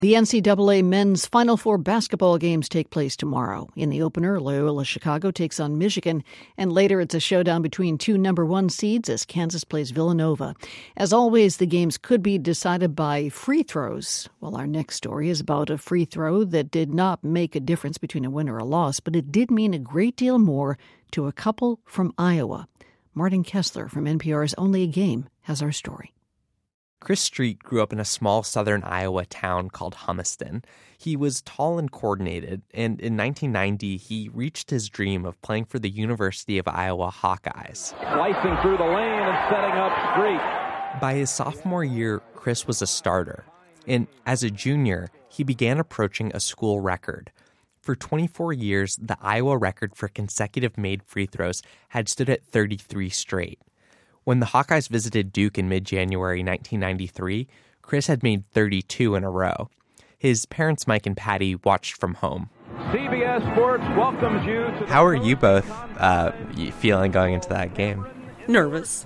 The NCAA men's Final Four basketball games take place tomorrow. In the opener, Loyola Chicago takes on Michigan, and later it's a showdown between two number one seeds as Kansas plays Villanova. As always, the games could be decided by free throws. Well, our next story is about a free throw that did not make a difference between a win or a loss, but it did mean a great deal more to a couple from Iowa. Martin Kessler from NPR's Only a Game has our story. Chris Street grew up in a small southern Iowa town called Humiston. He was tall and coordinated, and in 1990, he reached his dream of playing for the University of Iowa Hawkeyes. Slicing through the lane and setting up Street. By his sophomore year, Chris was a starter, and as a junior, he began approaching a school record. For 24 years, the Iowa record for consecutive made free throws had stood at 33 straight. When the Hawkeyes visited Duke in mid-January 1993, Chris had made 32 in a row. His parents, Mike and Patty, watched from home. CBS Sports welcomes you to... How are you both feeling going into that game? Nervous.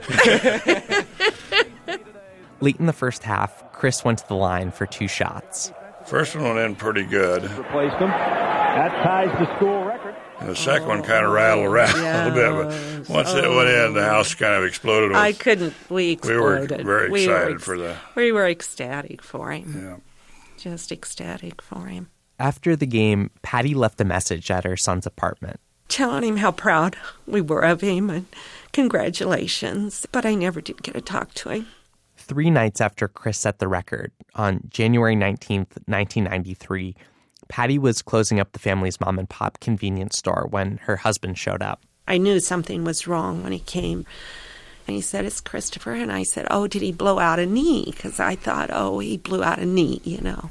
Late in the first half, Chris went to the line for two shots. First one went in pretty good. Replaced him. That ties the school record. And the second one kind of rattled around a little bit, but once it went in, the house kind of exploded. We exploded. We were very excited for that. We were ecstatic for him. Yeah. Just ecstatic for him. After the game, Patty left a message at her son's apartment. Telling him how proud we were of him and congratulations, but I never did get to talk to him. 3 nights after Chris set the record, on January 19th, 1993, Patty was closing up the family's mom-and-pop convenience store when her husband showed up. I knew something was wrong when he came. And he said, "It's Christopher." And I said, "Oh, did he blow out a knee?" Because I thought, oh, he blew out a knee, you know.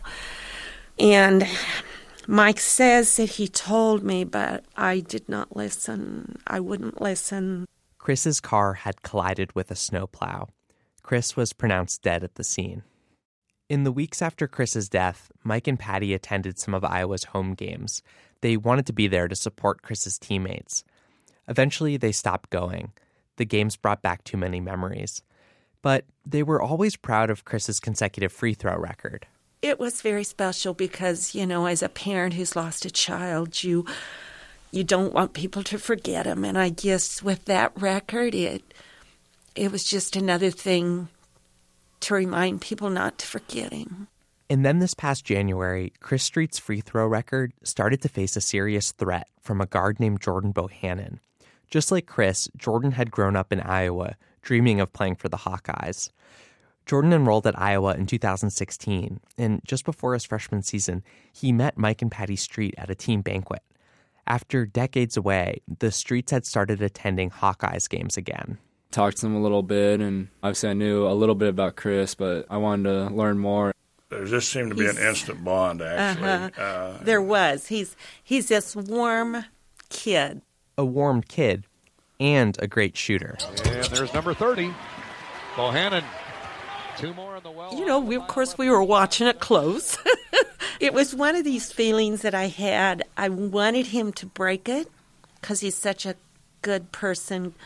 And Mike says that he told me, but I did not listen. I wouldn't listen. Chris's car had collided with a snowplow. Chris was pronounced dead at the scene. In the weeks after Chris's death, Mike and Patty attended some of Iowa's home games. They wanted to be there to support Chris's teammates. Eventually, they stopped going. The games brought back too many memories. But they were always proud of Chris's consecutive free throw record. It was very special because, you know, as a parent who's lost a child, you don't want people to forget him. And I guess with that record, it was just another thing to remind people not to forget him. And then this past January, Chris Street's free throw record started to face a serious threat from a guard named Jordan Bohannon. Just like Chris, Jordan had grown up in Iowa, dreaming of playing for the Hawkeyes. Jordan enrolled at Iowa in 2016, and just before his freshman season, he met Mike and Patty Street at a team banquet. After decades away, the Streets had started attending Hawkeyes games again. Talked to him a little bit, and obviously I knew a little bit about Chris, but I wanted to learn more. There just seemed to be an instant bond, actually. There was. He's this warm kid. A warm kid and a great shooter. And there's number 30, Bohannon. 2 more in the well. You know, we were watching it close. It was one of these feelings that I had. I wanted him to break it because he's such a good person,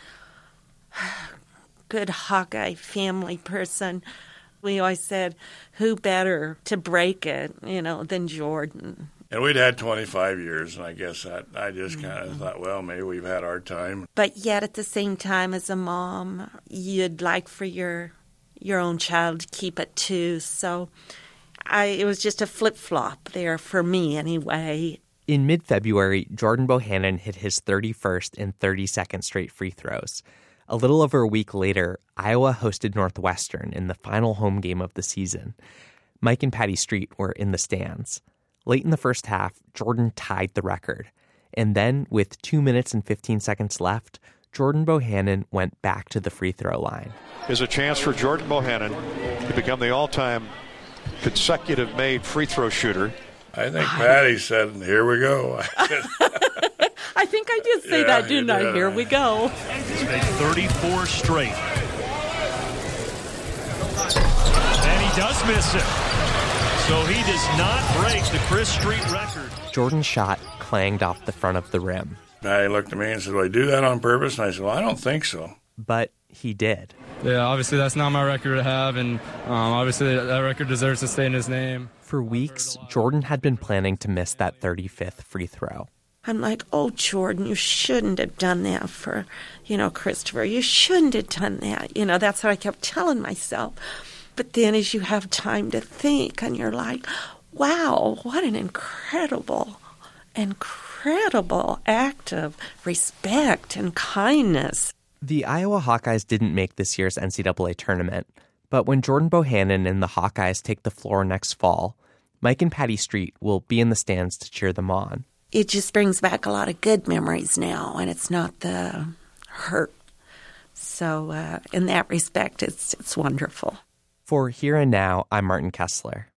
good Hawkeye family person. We always said, who better to break it, you know, than Jordan. And we'd had 25 years, and I guess I just kind of thought, well, maybe we've had our time. But yet at the same time, as a mom, you'd like for your own child to keep it too. So it was just a flip-flop there for me anyway. In mid-February, Jordan Bohannon hit his 31st and 32nd straight free throws. A little over a week later, Iowa hosted Northwestern in the final home game of the season. Mike and Patty Street were in the stands. Late in the first half, Jordan tied the record. And then, with 2 minutes and 15 seconds left, Jordan Bohannon went back to the free throw line. Is a chance for Jordan Bohannon to become the all-time consecutive made free throw shooter. I think Patty said, here we go. I think I did say that, didn't I? Here we go. He's made 34 straight. And he does miss it. So he does not break the Chris Street record. Jordan's shot clanged off the front of the rim. Patty looked at me and said, "Will I do that on purpose?" And I said, "Well, I don't think so." But he did. Yeah, obviously that's not my record to have, and obviously that record deserves to stay in his name. For weeks, Jordan had been planning to miss that 35th free throw. I'm like, oh, Jordan, you shouldn't have done that for, Christopher. You shouldn't have done that. That's what I kept telling myself. But then as you have time to think, and you're like, wow, what an incredible act of respect and kindness. The Iowa Hawkeyes didn't make this year's NCAA tournament, but when Jordan Bohannon and the Hawkeyes take the floor next fall, Mike and Patty Street will be in the stands to cheer them on. It just brings back a lot of good memories now, and it's not the hurt. So in that respect, it's wonderful. For Here and Now, I'm Martin Kessler.